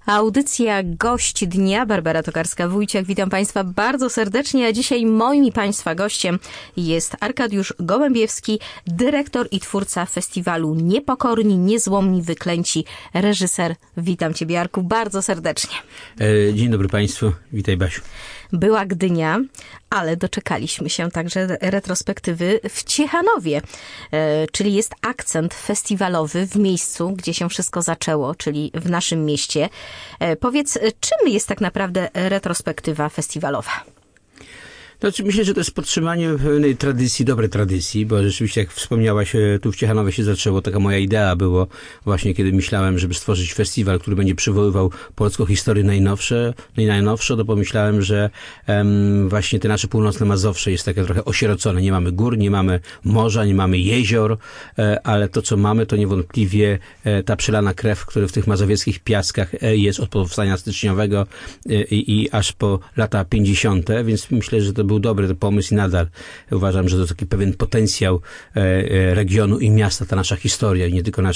Audycja Gość Dnia, Barbara Tokarska-Wójciak. Witam Państwa bardzo serdecznie, a dzisiaj moim i Państwa gościem jest Arkadiusz Gołębiewski, dyrektor i twórca festiwalu Niepokorni, Niezłomni, Wyklęci, reżyser. Witam Ciebie, Arku, bardzo serdecznie. Dzień dobry Państwu, witaj Basiu. Była Gdynia, ale doczekaliśmy się także retrospektywy w Ciechanowie, czyli jest akcent festiwalowy w miejscu, gdzie się wszystko zaczęło, czyli w naszym mieście. Powiedz, czym jest tak naprawdę retrospektywa festiwalowa? Znaczy, myślę, że to jest podtrzymanie pewnej tradycji, dobrej tradycji, bo rzeczywiście, jak wspomniałaś, tu w Ciechanowie się zaczęło, taka moja idea było właśnie, kiedy myślałem, żeby stworzyć festiwal, który będzie przywoływał polską historię najnowszą, to pomyślałem, że właśnie te nasze północne Mazowsze jest takie trochę osierocone. Nie mamy gór, nie mamy morza, nie mamy jezior, ale to, co mamy, to niewątpliwie ta przelana krew, która w tych mazowieckich piaskach jest od powstania styczniowego i aż po lata 50., więc myślę, że to był dobry pomysł i nadal uważam, że to taki pewien potencjał regionu i miasta, ta nasza historia, i nie tylko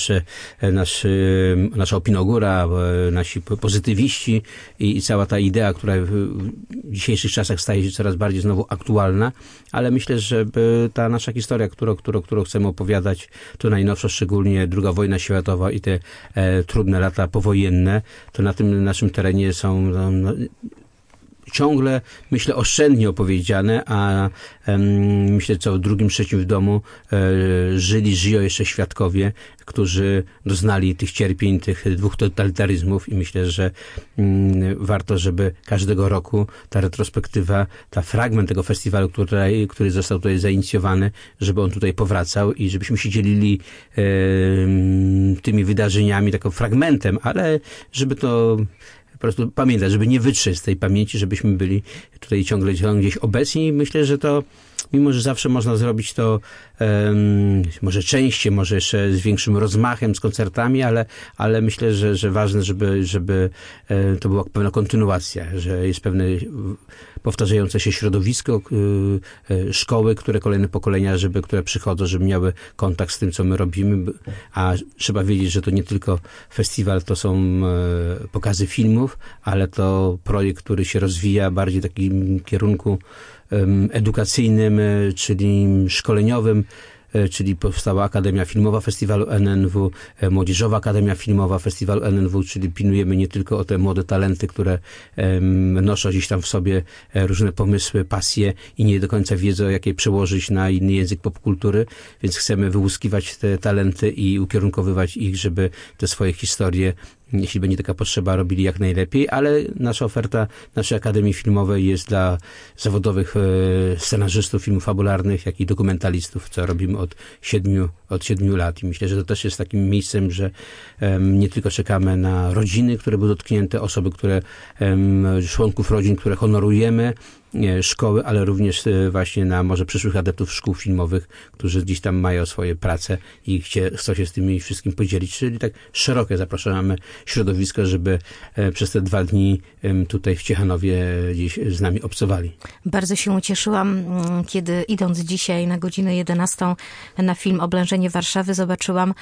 nasza opinogóra, nasi pozytywiści i cała ta idea, która w dzisiejszych czasach staje się coraz bardziej znowu aktualna, ale myślę, że ta nasza historia, którą chcemy opowiadać, to najnowsza, szczególnie II wojna światowa i te trudne lata powojenne, to na tym naszym terenie są ciągle, myślę, oszczędnie opowiedziane, a myślę, co w drugim, trzecim w domu żyją jeszcze świadkowie, którzy doznali tych cierpień, tych dwóch totalitaryzmów i myślę, że warto, żeby każdego roku ta retrospektywa, ta fragment tego festiwalu, który został tutaj zainicjowany, żeby on tutaj powracał i żebyśmy się dzielili tymi wydarzeniami, takim fragmentem, ale żeby to po prostu pamiętać, żeby nie wytrzeć z tej pamięci, żebyśmy byli tutaj ciągle gdzieś obecni. I myślę, że to, mimo że zawsze można zrobić to może częściej, może jeszcze z większym rozmachem, z koncertami, ale myślę, że ważne, żeby to była pewna kontynuacja, że jest pewne powtarzające się środowisko, szkoły, które kolejne pokolenia, które przychodzą, żeby miały kontakt z tym, co my robimy, a trzeba wiedzieć, że to nie tylko festiwal, to są pokazy filmów, ale to projekt, który się rozwija bardziej w takim kierunku edukacyjnym, czyli szkoleniowym, czyli powstała Akademia Filmowa Festiwalu NNW, Młodzieżowa Akademia Filmowa Festiwalu NNW, czyli pilnujemy nie tylko o te młode talenty, które noszą gdzieś tam w sobie różne pomysły, pasje i nie do końca wiedzą, jak je przełożyć na inny język popkultury, więc chcemy wyłuskiwać te talenty i ukierunkowywać ich, żeby te swoje historie, jeśli będzie taka potrzeba, robili jak najlepiej, ale nasza oferta naszej Akademii Filmowej jest dla zawodowych scenarzystów filmów fabularnych, jak i dokumentalistów, co robimy od 7 lat. I myślę, że to też jest takim miejscem, że nie tylko czekamy na rodziny, które były dotknięte, osoby, członków rodzin, które honorujemy, szkoły, ale również właśnie na może przyszłych adeptów szkół filmowych, którzy gdzieś tam mają swoje prace i chcą się z tymi wszystkim podzielić. Czyli tak szerokie zapraszamy środowisko, żeby przez te 2 dni tutaj w Ciechanowie gdzieś z nami obcowali. Bardzo się ucieszyłam, kiedy idąc dzisiaj na godzinę 11 na film Oblężenie Warszawy zobaczyłam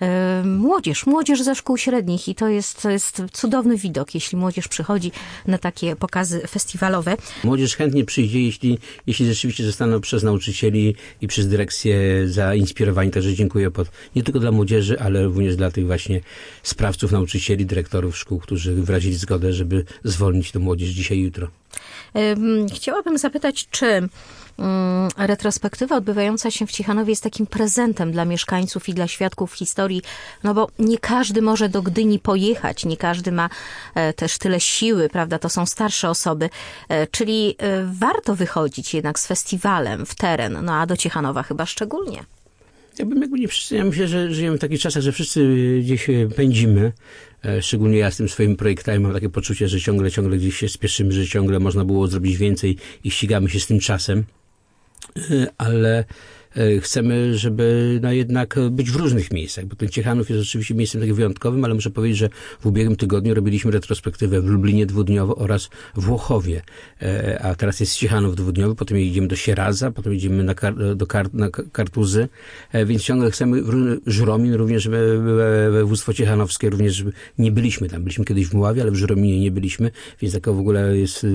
młodzież ze szkół średnich i to jest cudowny widok, jeśli młodzież przychodzi na takie pokazy festiwalowe. Młodzież chętnie przyjdzie, jeśli rzeczywiście zostaną przez nauczycieli i przez dyrekcję zainspirowani. Także dziękuję nie tylko dla młodzieży, ale również dla tych właśnie sprawców, nauczycieli, dyrektorów szkół, którzy wyrazili zgodę, żeby zwolnić tę młodzież dzisiaj i jutro. Chciałabym zapytać, czy retrospektywa odbywająca się w Ciechanowie jest takim prezentem dla mieszkańców i dla świadków historii, no bo nie każdy może do Gdyni pojechać, nie każdy ma też tyle siły, prawda, to są starsze osoby, czyli warto wychodzić jednak z festiwalem w teren, no a do Ciechanowa chyba szczególnie. Ja myślę, że żyjemy w takich czasach, że wszyscy gdzieś pędzimy. Szczególnie ja z tym swoimi projektami mam takie poczucie, że ciągle gdzieś się spieszymy, że ciągle można było zrobić więcej i ścigamy się z tym czasem. Ale chcemy, żeby jednak być w różnych miejscach, bo ten Ciechanów jest oczywiście miejscem takim wyjątkowym, ale muszę powiedzieć, że w ubiegłym tygodniu robiliśmy retrospektywę w Lublinie dwudniowo oraz w Włochowie, a teraz jest Ciechanów dwudniowy, potem jedziemy do Sieradza, potem jedziemy na Kartuzy, więc ciągle chcemy, Żuromin również, województwo ciechanowskie również nie byliśmy tam. Byliśmy kiedyś w Mławie, ale w Żurominie nie byliśmy, więc taka w ogóle jest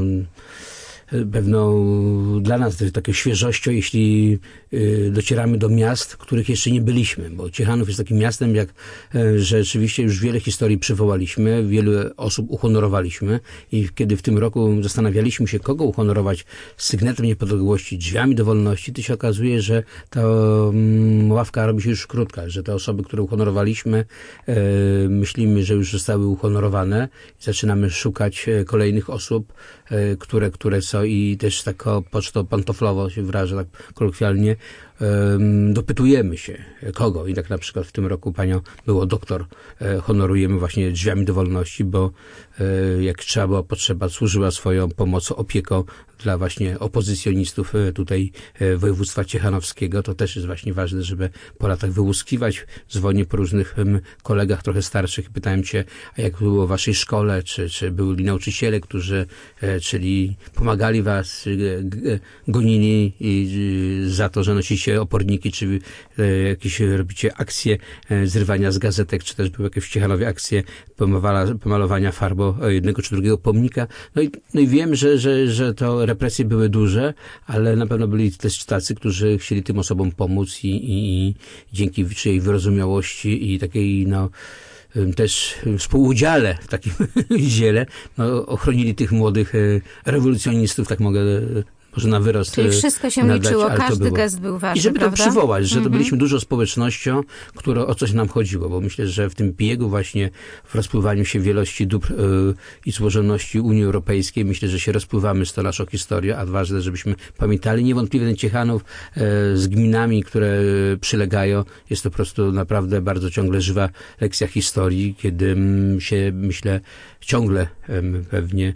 pewną dla nas to jest taką świeżością, jeśli docieramy do miast, których jeszcze nie byliśmy, bo Ciechanów jest takim miastem, że rzeczywiście już wiele historii przywołaliśmy, wiele osób uhonorowaliśmy i kiedy w tym roku zastanawialiśmy się, kogo uhonorować sygnetem niepodległości, drzwiami do wolności, to się okazuje, że ta ławka robi się już krótka, że te osoby, które uhonorowaliśmy, myślimy, że już zostały uhonorowane i zaczynamy szukać kolejnych osób, które są i też tak pocztą pantoflowo się wyrażę, tak kolokwialnie, dopytujemy się, kogo. I tak na przykład w tym roku panią było doktor honorujemy właśnie drzwiami do wolności, bo jak trzeba była potrzeba, służyła swoją pomocą, opieką dla właśnie opozycjonistów tutaj województwa ciechanowskiego. To też jest właśnie ważne, żeby po latach wyłuskiwać. Dzwonię po różnych kolegach trochę starszych i pytałem cię, a jak było w waszej szkole, czy byli nauczyciele, którzy czyli pomagali was, gonili za to, że nosicie oporniki, czy jakieś robicie akcje zrywania z gazetek, czy też były jakieś w Ciechanowie akcje pomalowania farbą jednego czy drugiego pomnika. No i wiem, że to represje były duże, ale na pewno byli też tacy, którzy chcieli tym osobom pomóc i dzięki czyjej wyrozumiałości i takiej też współudziale w takim dziele ochronili tych młodych rewolucjonistów, tak mogę może na wyrost czyli wszystko się nadać, liczyło, każdy gest był ważny, i żeby prawda? to przywołać, że to byliśmy dużo społecznością, o coś nam chodziło, bo myślę, że w tym biegu właśnie w rozpływaniu się wielości dóbr i złożoności Unii Europejskiej, myślę, że się rozpływamy z tą naszą historią, a ważne, żebyśmy pamiętali. Niewątpliwie ten Ciechanów z gminami, które przylegają, jest to po prostu naprawdę bardzo ciągle żywa lekcja historii, kiedy się, myślę, ciągle pewnie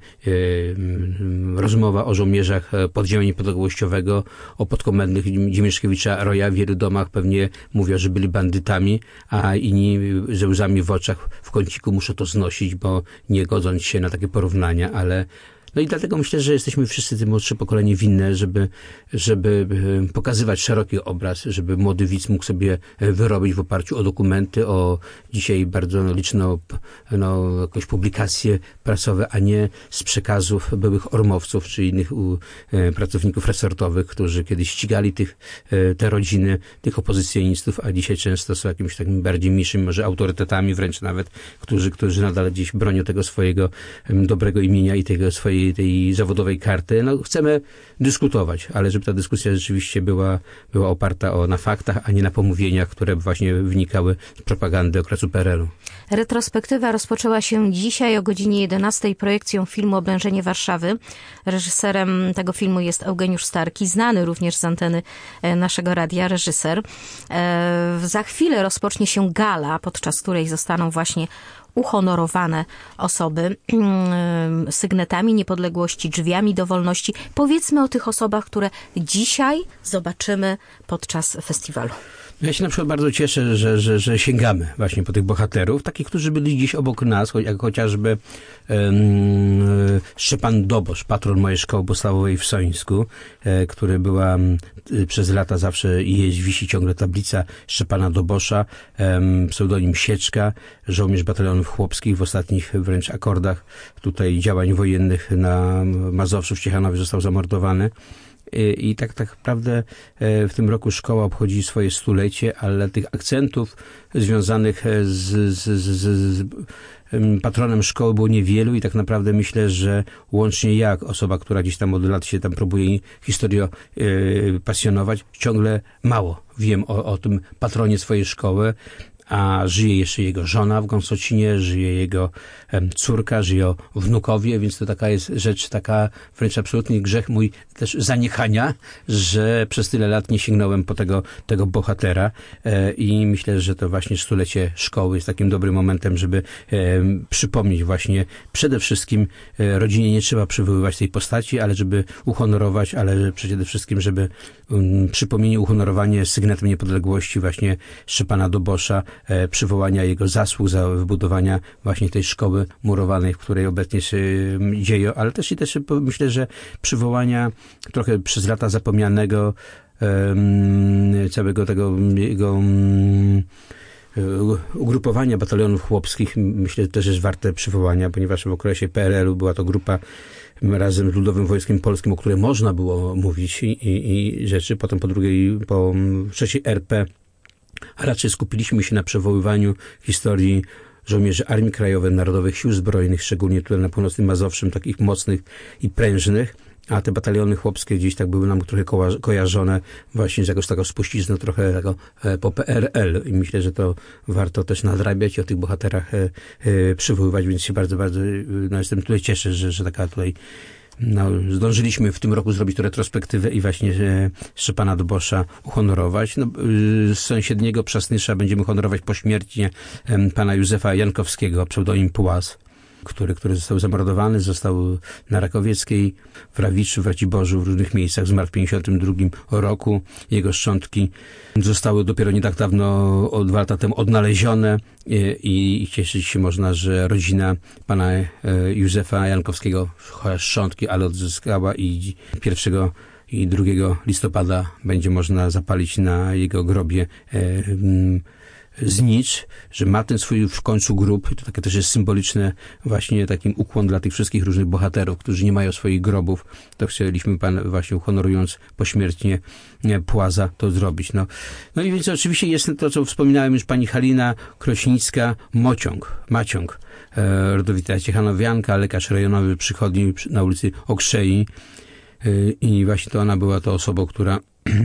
rozmowa o żołnierzach podziemia niepodległościowego, o podkomendnych Dziemieszkiewicza Roja w wielu domach pewnie mówią, że byli bandytami, a inni ze łzami w oczach w kąciku muszą to znosić, bo nie godząc się na takie porównania, ale no i dlatego myślę, że jesteśmy wszyscy, tym młodsze pokolenie, winne, żeby pokazywać szeroki obraz, żeby młody widz mógł sobie wyrobić w oparciu o dokumenty, o dzisiaj bardzo liczną jakąś publikacje prasowe, a nie z przekazów byłych ormowców czy innych pracowników resortowych, którzy kiedyś ścigali te rodziny, tych opozycjonistów, a dzisiaj często są jakimiś takimi bardziej mniejszymi, może autorytetami wręcz nawet, którzy nadal gdzieś bronią tego swojego dobrego imienia i tej zawodowej karty. Chcemy dyskutować, ale żeby ta dyskusja rzeczywiście była oparta na faktach, a nie na pomówieniach, które właśnie wynikały z propagandy okresu PRL-u. Retrospektywa rozpoczęła się dzisiaj o godzinie 11 projekcją filmu Oblężenie Warszawy. Reżyserem tego filmu jest Eugeniusz Starki, znany również z anteny naszego radia reżyser. Za chwilę rozpocznie się gala, podczas której zostaną właśnie uhonorowane osoby sygnetami niepodległości, drzwiami do wolności. Powiedzmy o tych osobach, które dzisiaj zobaczymy podczas festiwalu. Ja się na przykład bardzo cieszę, że sięgamy właśnie po tych bohaterów, takich, którzy byli gdzieś obok nas, jak chociażby Szczepan Dobosz, patron mojej szkoły podstawowej w Sońsku, który była przez lata zawsze i wisi ciągle tablica Szczepana Dobosza, pseudonim Sieczka, żołnierz batalionów chłopskich w ostatnich wręcz akordach tutaj działań wojennych na Mazowszu w Ciechanowie został zamordowany. I tak naprawdę w tym roku szkoła obchodzi swoje 100-lecie, ale tych akcentów związanych z patronem szkoły było niewielu i tak naprawdę myślę, że łącznie jak osoba, która gdzieś tam od lat się tam próbuje historię pasjonować, ciągle mało wiem o tym patronie swojej szkoły, a żyje jeszcze jego żona w Gąsocinie, żyje jego córka, żyją wnukowie, więc to taka jest rzecz, taka wręcz absolutnie grzech mój też zaniechania, że przez tyle lat nie sięgnąłem po tego bohatera i myślę, że to właśnie stulecie szkoły jest takim dobrym momentem, żeby przypomnieć właśnie przede wszystkim rodzinie nie trzeba przywoływać tej postaci, ale żeby uhonorować, ale przede wszystkim, żeby przypomnienie, uhonorowanie sygnetem niepodległości właśnie Szczepana Dobosza, przywołania jego zasług za wybudowania właśnie tej szkoły murowanej, w której obecnie się dzieje, ale też myślę, że przywołania trochę przez lata zapomnianego całego tego jego ugrupowania batalionów chłopskich, myślę, że też jest warte przywołania, ponieważ w okresie PRL-u była to grupa razem z Ludowym Wojskiem Polskim, o której można było mówić i rzeczy. Potem po III RP raczej skupiliśmy się na przywoływaniu historii żołnierzy Armii Krajowej, Narodowych Sił Zbrojnych, szczególnie tutaj na północnym Mazowszym, takich mocnych i prężnych, a te bataliony chłopskie gdzieś tak były nam trochę kojarzone właśnie z jakąś taką spuścizną trochę po PRL i myślę, że to warto też nadrabiać i o tych bohaterach przywoływać, więc się bardzo, bardzo jestem tutaj cieszę, że taka tutaj zdążyliśmy w tym roku zrobić tę retrospektywę i właśnie Szczepana Dobosza uhonorować. Z sąsiedniego Przasnysza będziemy honorować pośmiertnie pana Józefa Jankowskiego, pseudonim Pułas, który został zamordowany, został na Rakowieckiej, w Rawiczu, w Raciborzu, w różnych miejscach, zmarł w 1952 roku. Jego szczątki zostały dopiero nie tak dawno, 2 lata temu odnalezione i cieszyć się można, że rodzina pana Józefa Jankowskiego szczątki, ale odzyskała i 1 i 2 listopada będzie można zapalić na jego grobie znicz, że ma ten swój w końcu grób. To takie też jest symboliczne właśnie takim ukłon dla tych wszystkich różnych bohaterów, którzy nie mają swoich grobów. To chcieliśmy właśnie honorując pośmiertnie Płaza to zrobić. No i więc oczywiście jest to, co wspominałem już pani Halina Krośnicka, Maciąg, rodowita ciechanowianka, lekarz rejonowy przychodni na ulicy Okrzei i właśnie to ona była tą osobą, która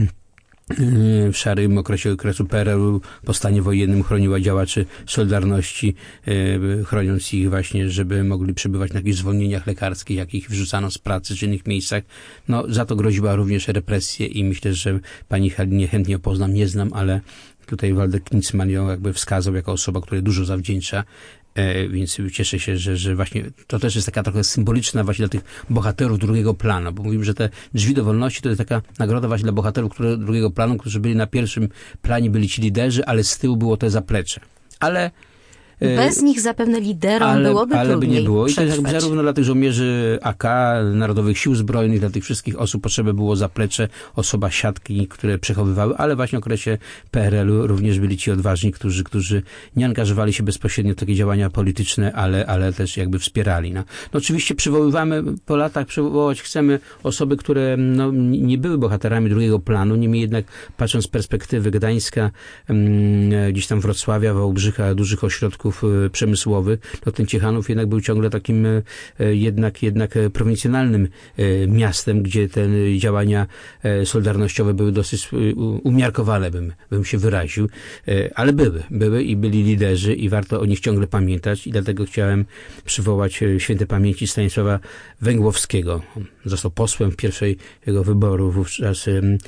w szarym okresu PRL-u po stanie wojennym chroniła działaczy Solidarności, chroniąc ich właśnie, żeby mogli przebywać na jakichś zwolnieniach lekarskich, jakich wrzucano z pracy czy innych miejscach. Za to groziła również represje i myślę, że pani Halinie chętnie poznam, nie znam, ale tutaj Waldek Knicman ją jakby wskazał jako osoba, która dużo zawdzięcza. Więc cieszę się, że właśnie to też jest taka trochę symboliczna właśnie dla tych bohaterów drugiego planu, bo mówimy, że te drzwi do wolności to jest taka nagroda właśnie dla bohaterów drugiego planu, którzy byli na pierwszym planie, byli ci liderzy, ale z tyłu było te zaplecze. Ale bez nich zapewne liderom byłoby trudniej by nie było. I to przetrwać. tak zarówno dla tych żołnierzy AK, Narodowych Sił Zbrojnych, dla tych wszystkich osób potrzebne było zaplecze, osoba siatki, które przechowywały, ale właśnie w okresie PRL-u również byli ci odważni, którzy nie angażowali się bezpośrednio w takie działania polityczne, ale też jakby wspierali. Oczywiście po latach przywołać chcemy osoby, które nie były bohaterami drugiego planu, niemniej jednak patrząc z perspektywy Gdańska, gdzieś tam Wrocławia, Wałbrzycha, dużych ośrodków przemysłowych, ten Ciechanów jednak był ciągle takim jednak prowincjonalnym miastem, gdzie te działania solidarnościowe były dosyć umiarkowane, bym się wyraził, ale były i byli liderzy i warto o nich ciągle pamiętać i dlatego chciałem przywołać świętej pamięci Stanisława Węgłowskiego. Został posłem w pierwszej jego wyboru, wówczas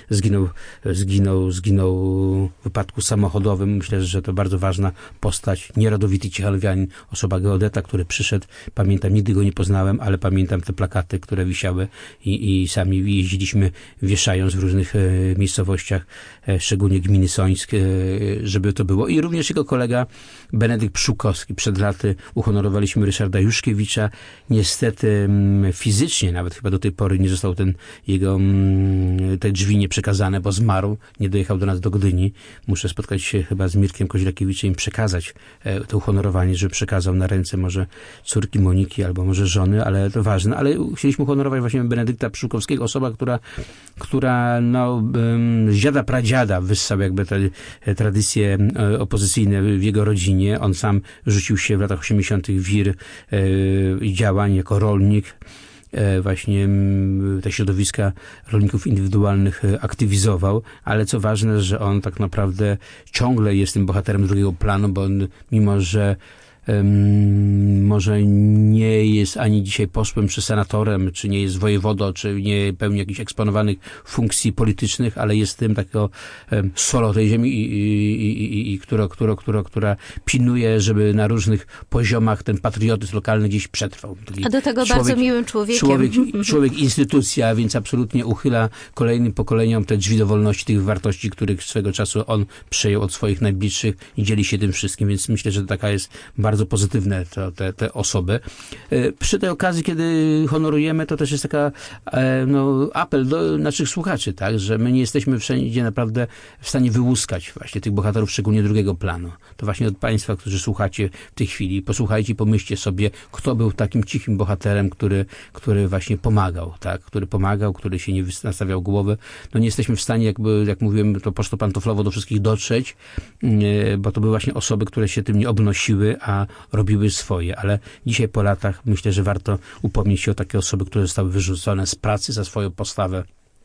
zginął w wypadku samochodowym. Myślę, że to bardzo ważna postać, nierodowity ciechanowianin, osoba geodeta, który przyszedł. Pamiętam, nigdy go nie poznałem, ale pamiętam te plakaty, które wisiały i sami jeździliśmy wieszając w różnych miejscowościach, szczególnie gminy Sońsk, żeby to było. I również jego kolega Benedykt Pszczółkowski. Przed laty uhonorowaliśmy Ryszarda Juszkiewicza. Niestety fizycznie nawet chyba do tej pory nie został te drzwi nieprzekazane, bo zmarł. Nie dojechał do nas do Gdyni. Muszę spotkać się chyba z Mirkiem Koźlakiewiczem i przekazać to uhonorowanie, żeby przekazał na ręce może córki Moniki albo może żony, ale to ważne. Ale chcieliśmy uhonorować właśnie Benedykta Pszczółkowskiego, osoba, która z dziada pradziada wyssał jakby te tradycje opozycyjne w jego rodzinie. On sam rzucił się w latach 80. w wir działań jako rolnik właśnie te środowiska rolników indywidualnych aktywizował, ale co ważne, że on tak naprawdę ciągle jest tym bohaterem drugiego planu, bo on, mimo że może nie jest ani dzisiaj posłem, czy senatorem, czy nie jest wojewodą, czy nie pełni jakichś eksponowanych funkcji politycznych, ale jest tym takiego solo tej ziemi, która pilnuje, żeby na różnych poziomach ten patriotyzm lokalny gdzieś przetrwał. A do tego bardzo miłym człowiekiem. Człowiek instytucja, więc absolutnie uchyla kolejnym pokoleniom te drzwi do wolności, tych wartości, których swego czasu on przejął od swoich najbliższych i dzieli się tym wszystkim, więc myślę, że taka jest bardzo pozytywne te osoby. Przy tej okazji, kiedy honorujemy, to też jest taka apel do naszych słuchaczy, tak, że my nie jesteśmy wszędzie naprawdę w stanie wyłuskać właśnie tych bohaterów, szczególnie drugiego planu. To właśnie od państwa, którzy słuchacie w tej chwili, posłuchajcie i pomyślcie sobie, kto był takim cichym bohaterem, który właśnie pomagał, tak, który się nie nastawiał głowy. No nie jesteśmy w stanie, jak mówiłem, to pocztą pantoflowo do wszystkich dotrzeć, bo to były właśnie osoby, które się tym nie obnosiły, a robiły swoje, ale dzisiaj po latach myślę, że warto upomnieć się o takie osoby, które zostały wyrzucone z pracy za swoją postawę,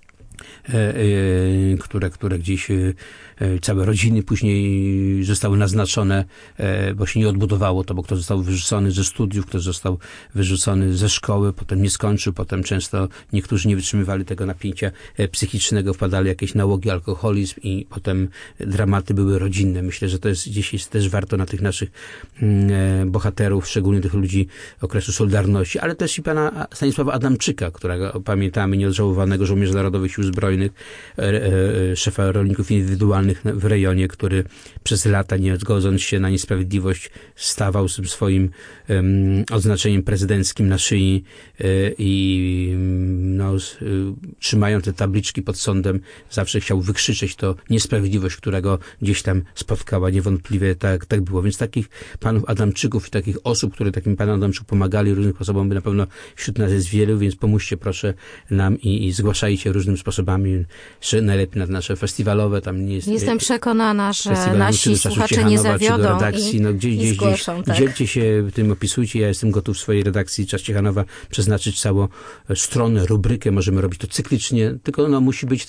które gdzieś całe rodziny później zostały naznaczone, bo się nie odbudowało to, bo ktoś został wyrzucony ze studiów, ktoś został wyrzucony ze szkoły, potem nie skończył, potem często niektórzy nie wytrzymywali tego napięcia psychicznego, wpadali w jakieś nałogi, alkoholizm i potem dramaty były rodzinne. Myślę, że to jest gdzieś też warto na tych naszych bohaterów, szczególnie tych ludzi okresu Solidarności, ale też i pana Stanisława Adamczyka, którego pamiętamy, nieodżałowanego żołnierza Narodowych Sił Zbrojnych, szefa rolników indywidualnych w rejonie, który przez lata, nie godząc się na niesprawiedliwość, stawał z swoim odznaczeniem prezydenckim na szyi i trzymając te tabliczki pod sądem, zawsze chciał wykrzyczeć to niesprawiedliwość, która go gdzieś tam spotkała. Niewątpliwie tak było. Więc takich panów Adamczyków i takich osób, które takim panom Adamczykom pomagali różnych osobom, na pewno wśród nas jest wielu, więc pomóżcie proszę nam i zgłaszajcie różnymi sposobami, że najlepiej na nasze festiwalowe, tam nie jest... Jestem przekonana, że nasi słuchacze nie zawiodą redakcji, i zgłoszą. Tak. Dzielcie się tym, opisujcie. Ja jestem gotów w swojej redakcji Czas Ciechanowa przeznaczyć całą stronę, rubrykę. Możemy robić to cyklicznie, tylko musi być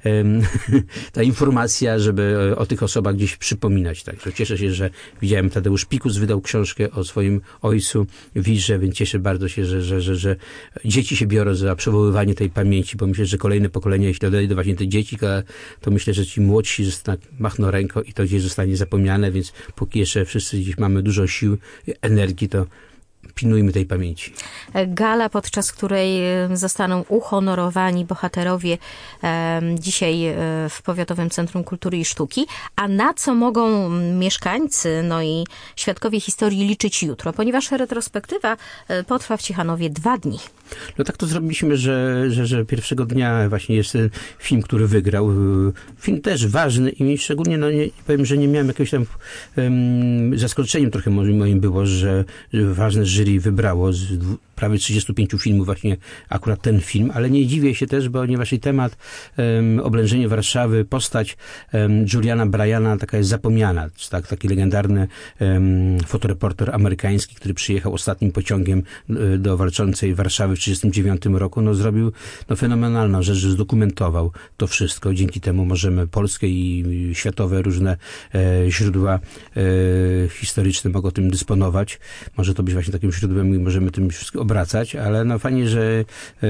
ta informacja, żeby o tych osobach gdzieś przypominać. Także cieszę się, że widziałem, Tadeusz Pikus wydał książkę o swoim ojcu Wirze, więc cieszę bardzo się, że dzieci się biorą za przywoływanie tej pamięci, bo myślę, że kolejne pokolenia, jeśli odejdą właśnie te dzieci, to myślę, że ci młodsi machną ręką i to gdzieś zostanie zapomniane, więc póki jeszcze wszyscy gdzieś mamy dużo sił, energii, to pilnujmy tej pamięci. Gala, podczas której zostaną uhonorowani bohaterowie dzisiaj w Powiatowym Centrum Kultury i Sztuki. A na co mogą mieszkańcy, i świadkowie historii liczyć jutro? Ponieważ retrospektywa potrwa w Ciechanowie 2 dni. No tak to zrobiliśmy, że pierwszego dnia właśnie jest ten film, który wygrał. Film też ważny i szczególnie, powiem, że nie miałem jakiegoś tam zaskoczeniem trochę moim było, że ważne jury wybrało z prawie 35 filmów właśnie akurat ten film, ale nie dziwię się też, ponieważ i temat oblężenie Warszawy, postać Juliana Bryana taka jest zapomniana. Taki legendarny fotoreporter amerykański, który przyjechał ostatnim pociągiem do walczącej Warszawy w 1939 roku, zrobił fenomenalną rzecz, że zdokumentował to wszystko. Dzięki temu możemy polskie i światowe różne źródła historyczne mogą tym dysponować. Może to być właśnie takim źródłem i możemy tym wszystko obracać, ale fajnie, że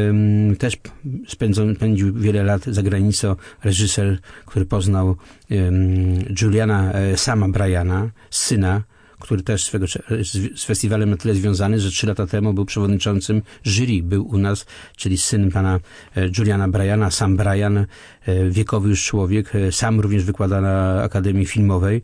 też spędził wiele lat za granicą reżyser, który poznał Juliana Sama Bryana, syna, który też z festiwalem na tyle związany, że 3 lata temu był przewodniczącym jury. Był u nas, czyli syn pana Juliana Bryana, Sam Bryan, wiekowy już człowiek, sam również wykłada na Akademii Filmowej.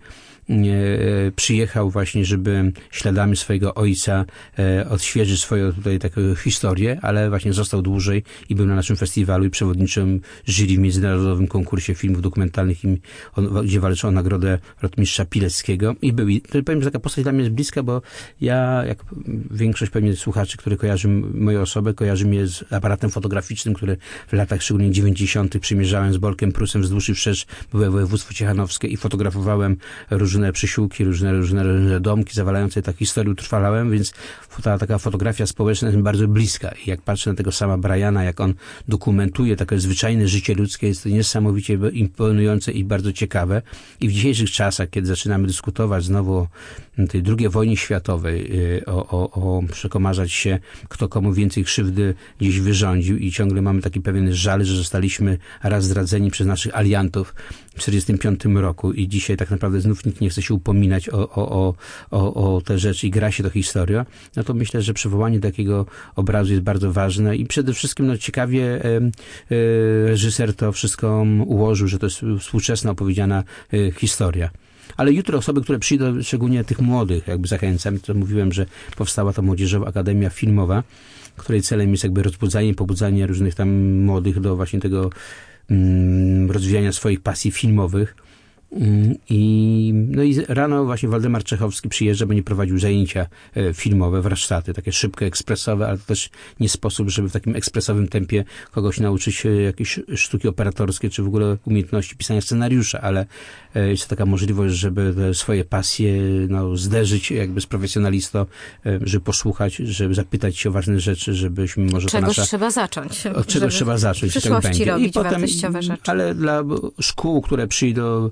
Przyjechał właśnie, żeby śladami swojego ojca odświeżyć swoją tutaj taką historię, ale właśnie został dłużej i był na naszym festiwalu i przewodniczym jury w międzynarodowym konkursie filmów dokumentalnych, gdzie walczył o nagrodę rotmistrza Pileckiego. I był. To powiem, że taka postać dla mnie jest bliska, bo ja, jak większość pewnie słuchaczy, który kojarzy moją osobę, kojarzy mnie z aparatem fotograficznym, który w latach szczególnie 90. przymierzałem z Bolkiem Prusem wzdłuż i wszerz były województwo ciechanowskie i fotografowałem różne różne przysiłki, różne domki zawalające tak historię utrwalałem, więc ta taka fotografia społeczna jest mi bardzo bliska. I jak patrzę na tego sama Briana, jak on dokumentuje takie zwyczajne życie ludzkie, jest to niesamowicie imponujące i bardzo ciekawe. I w dzisiejszych czasach, kiedy zaczynamy dyskutować znowu o tej II wojnie światowej, przekomarzać się, kto komu więcej krzywdy gdzieś wyrządził i ciągle mamy taki pewien żal, że zostaliśmy raz zdradzeni przez naszych aliantów w 1945 roku i dzisiaj tak naprawdę znów nikt nie chce się upominać o te rzeczy i gra się do historii, no to myślę, że przywołanie takiego obrazu jest bardzo ważne i przede wszystkim ciekawie reżyser to wszystko ułożył, że to jest współczesna opowiedziana historia. Ale jutro osoby, które przyjdą, szczególnie tych młodych, jakby zachęcam, to mówiłem, że powstała ta Młodzieżowa Akademia Filmowa, której celem jest jakby rozbudzanie, pobudzanie różnych tam młodych do właśnie tego rozwijania swoich pasji filmowych. I rano właśnie Waldemar Czechowski przyjeżdża, będzie prowadził zajęcia filmowe, warsztaty, takie szybkie, ekspresowe, ale to też nie sposób, żeby w takim ekspresowym tempie kogoś nauczyć jakieś sztuki operatorskie, czy w ogóle umiejętności pisania scenariusza, ale jest to taka możliwość, żeby te swoje pasje zderzyć jakby z profesjonalistą, żeby posłuchać, żeby zapytać się o ważne rzeczy, żebyśmy może czegoś trzeba zacząć. Od czego trzeba zacząć. W przyszłości tak będzie. robić I potem, wartościowe rzeczy. Ale dla szkół, które przyjdą,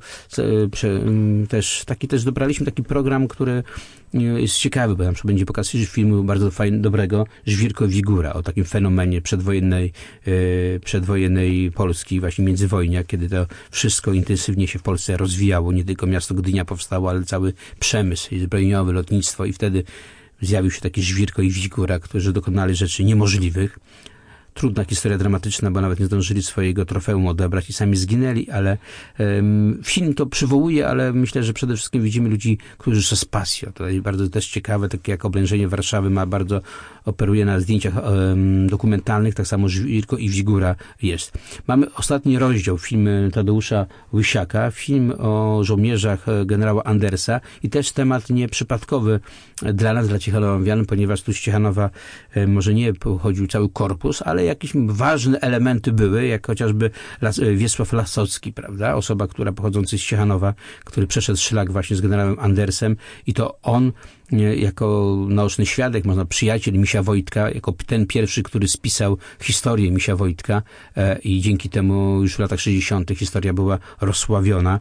też dobraliśmy taki program, który jest ciekawy, bo na przykład będzie pokaz filmu bardzo dobrego Żwirko Wigura, o takim fenomenie przedwojennej Polski, właśnie międzywojnia, kiedy to wszystko intensywnie się w Polsce rozwijało, nie tylko miasto Gdynia powstało, ale cały przemysł zbrojeniowy, lotnictwo i wtedy zjawił się taki Żwirko i Wigura, którzy dokonali rzeczy niemożliwych. Trudna historia dramatyczna, bo nawet nie zdążyli swojego trofeum odebrać i sami zginęli, ale film to przywołuje, ale myślę, że przede wszystkim widzimy ludzi, którzy są z pasją. To jest bardzo też ciekawe, takie jak Oblężenie Warszawy bardzo operuje na zdjęciach dokumentalnych, tak samo Żwirko i Wigura jest. Mamy ostatni rozdział, film Tadeusza Łysiaka, film o żołnierzach generała Andersa i też temat nieprzypadkowy dla nas, dla Ciechanowian, ponieważ tu z Ciechanowa może nie pochodził cały korpus, ale jakieś ważne elementy były, jak chociażby Wiesław Lasocki, prawda? Osoba, która pochodząca z Ciechanowa, który przeszedł szlak właśnie z generałem Andersem i to on jako naoczny świadek, przyjaciel Misia Wojtka, jako ten pierwszy, który spisał historię Misia Wojtka i dzięki temu już w latach 60. historia była rozsławiona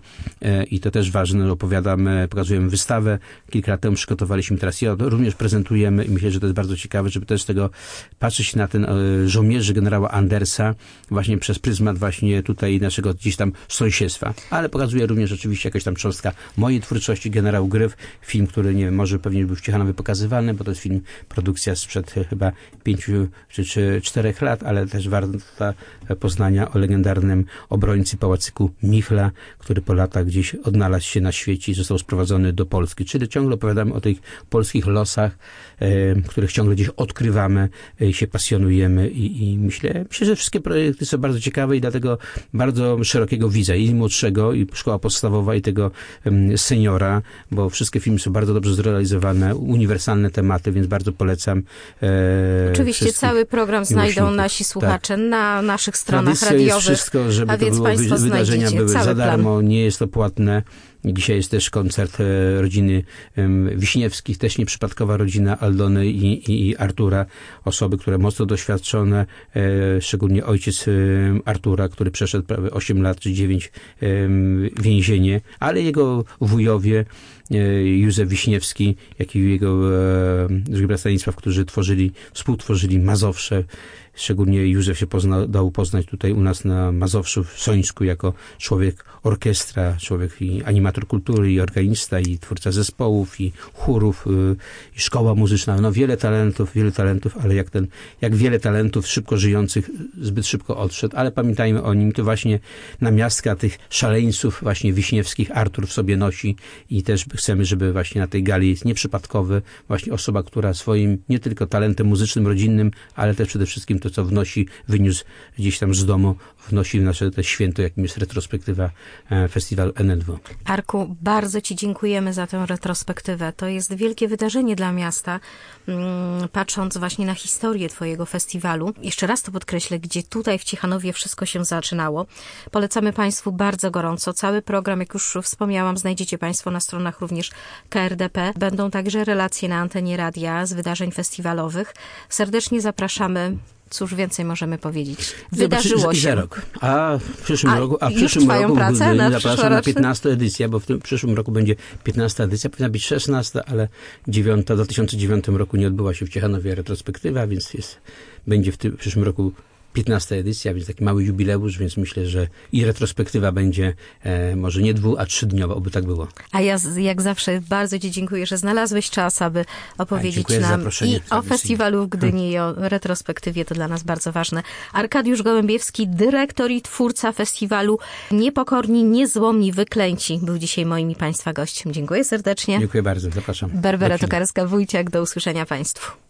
i to też ważne, pokazujemy wystawę, kilka lat temu przygotowaliśmy, teraz ją również prezentujemy i myślę, że to jest bardzo ciekawe, żeby też tego patrzeć na ten żołnierzy generała Andersa właśnie przez pryzmat właśnie tutaj naszego gdzieś tam sąsiedztwa, ale pokazuje również oczywiście jakaś tam cząstka mojej twórczości, Generał Gryf, film, który nie wiem, może pewnie był w Ciechanowie pokazywany, bo to jest film, produkcja sprzed chyba 5 czy 4 lat, ale też warta poznania o legendarnym obrońcy pałacyku Michla, który po latach gdzieś odnalazł się na świecie i został sprowadzony do Polski. Czyli ciągle opowiadamy o tych polskich losach, których ciągle gdzieś odkrywamy, się pasjonujemy i myślę, że wszystkie projekty są bardzo ciekawe i dlatego bardzo szerokiego widza, i młodszego, i szkoła podstawowa, i tego seniora, bo wszystkie filmy są bardzo dobrze zrealizowane, uniwersalne tematy, więc bardzo polecam. Oczywiście cały program znajdą nasi słuchacze na naszych stronach radiowych. Jest wszystko, żeby to było, wydarzenia były za darmo, nie jest to płatne. Dzisiaj jest też koncert rodziny Wiśniewskich, też nieprzypadkowa rodzina Aldony i Artura, osoby, które mocno doświadczone, szczególnie ojciec Artura, który przeszedł prawie 8 lat czy 9 więzienie, ale jego wujowie Józef Wiśniewski, jak i jego drugi brat Stanisław, którzy współtworzyli Mazowsze. Szczególnie Józef się dał poznać tutaj u nas na Mazowszu, w Sońsku, jako człowiek orkiestra, człowiek i animator kultury, i organista, i twórca zespołów, i chórów, i szkoła muzyczna. Wiele talentów, ale jak wiele talentów szybko żyjących, zbyt szybko odszedł, ale pamiętajmy o nim, to właśnie namiastka tych szaleńców właśnie wiśniewskich Artur w sobie nosi i też chcemy, żeby właśnie na tej gali jest nieprzypadkowy właśnie osoba, która swoim nie tylko talentem muzycznym, rodzinnym, ale też przede wszystkim to, co wyniósł gdzieś tam z domu, wnosi w nasze te święto, jakim jest retrospektywa Festiwalu NNW. Arku, bardzo Ci dziękujemy za tę retrospektywę. To jest wielkie wydarzenie dla miasta, patrząc właśnie na historię Twojego festiwalu. Jeszcze raz to podkreślę, gdzie tutaj w Ciechanowie wszystko się zaczynało. Polecamy Państwu bardzo gorąco. Cały program, jak już wspomniałam, znajdziecie Państwo na stronach również KRDP. Będą także relacje na antenie radia z wydarzeń festiwalowych. Serdecznie zapraszamy. Cóż więcej możemy powiedzieć? Wydarzyło się. Za rok. A w przyszłym roku pracę zapraszam na 15 edycję, bo w tym przyszłym roku będzie 15 edycja, powinna być 16, ale 9 w 2009 roku nie odbyła się w Ciechanowie retrospektywa, więc będzie w tym przyszłym roku 15 edycja, więc taki mały jubileusz, więc myślę, że i retrospektywa będzie może nie 2, a 3-dniowa, oby tak było. A ja jak zawsze bardzo Ci dziękuję, że znalazłeś czas, aby opowiedzieć nam i o festiwalu w Gdyni, i o retrospektywie. To dla nas bardzo ważne. Arkadiusz Gołębiewski, dyrektor i twórca festiwalu Niepokorni, Niezłomni, Wyklęci, był dzisiaj moim i Państwa gościem. Dziękuję serdecznie. Dziękuję bardzo, zapraszam. Barbara Tokarska-Wójciak, do usłyszenia Państwu.